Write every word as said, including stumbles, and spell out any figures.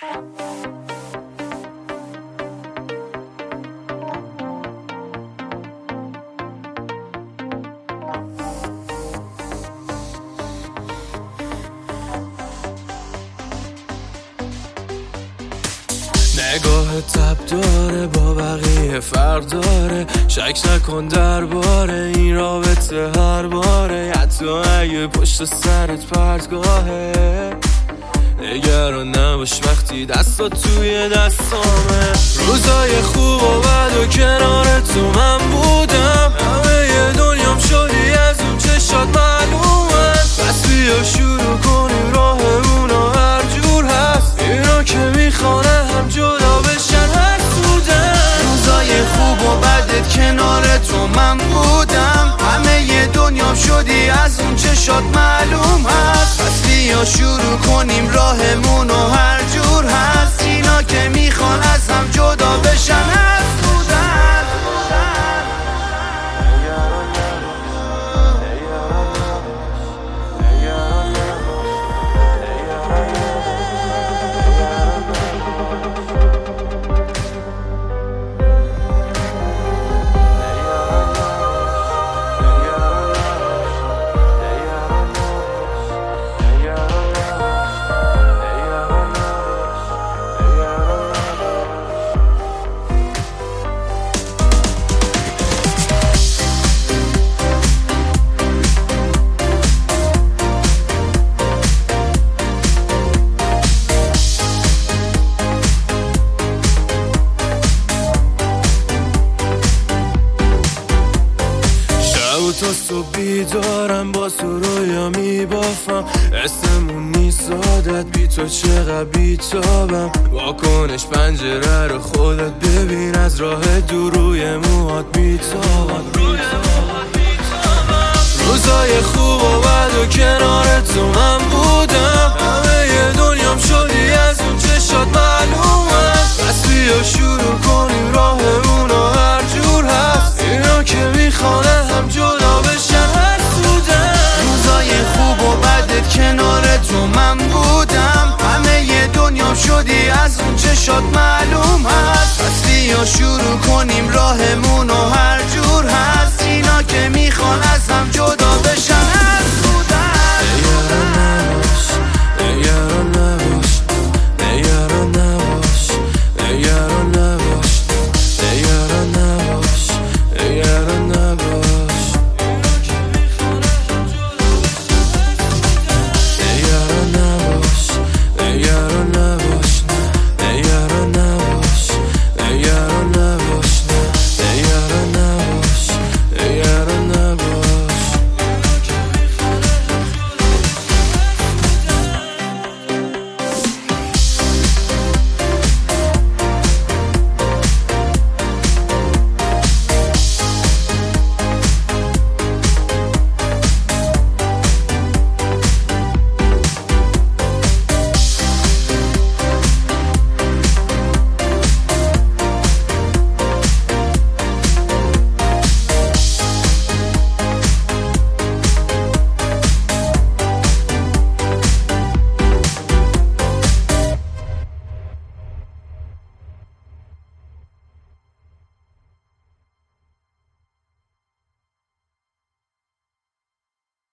نگاه تب داره با بقیه فرق داره، شک نکن درباره این رابطه هر باره، حتی اگه پشت سرت پرتگاهه. نگران نباش وقتی دستات توی دستامه، روزای خوب و بد و کنار تو من بودم، همه یه دنیام شدی از اون چشات معلومه. بس بیا شروع کنیم راه اونا هر جور هست، اینا که میخوانه هم جدا بشن هر سودن. روزای خوب و بدت کنار تو من بودم، همه یه دنیام شدی از اون چشات معلوم هست. پس بیا شروع کنیم راهمون و هر جور هست، اینا که میخوان از هم جدا بشن هر سودن. تا صبح بیدارم با تو رویا میبافم، اسمون نیست عادت بی تو چقدر بیتابم. واکنش پنجره رو خودت ببین، از راه دور روی موهات بیتابم. روزای خوب و بد و کنار تو من